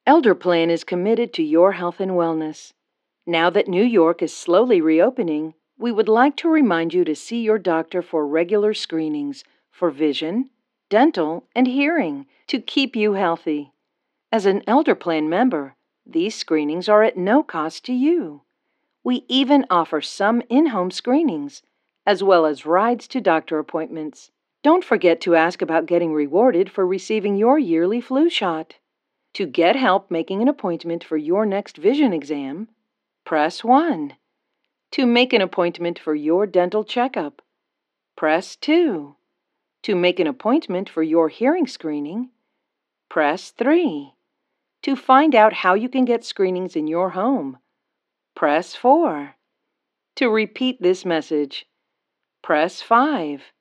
Elder Plan is committed to your health and wellness. Now that New York is slowly reopening, we would like to remind you to see your doctor for regular screenings for vision, dental, and hearing to keep you healthy. As an Elder Plan member, these screenings are at no cost to you. We even offer some in-home screenings, as well as rides to doctor appointments. Don't forget to ask about getting rewarded for receiving your yearly flu shot. To get help making an appointment for your next vision exam, press 1. To make an appointment for your dental checkup, press 2. To make an appointment for your hearing screening, press 3. To find out how you can get screenings in your home, press 4. To repeat this message, press 5.